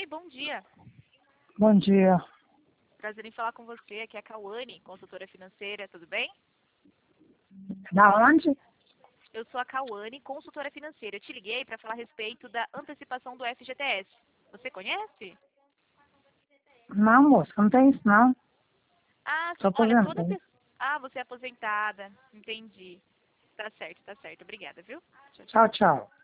bom dia. Bom dia. Prazer em falar com você. Aqui é a Cauane, consultora financeira, tudo bem? Da onde? Eu sou a Cauane, consultora financeira. Eu te liguei para falar a respeito da antecipação do FGTS. Você conhece? Não, moça, não tem isso, não. Ah, Sou sim. Olha, toda aposentada. pessoa... Ah, você é aposentada. Entendi. Tá certo, tá certo. Obrigada, viu? Tchau, tchau. Tchau, tchau.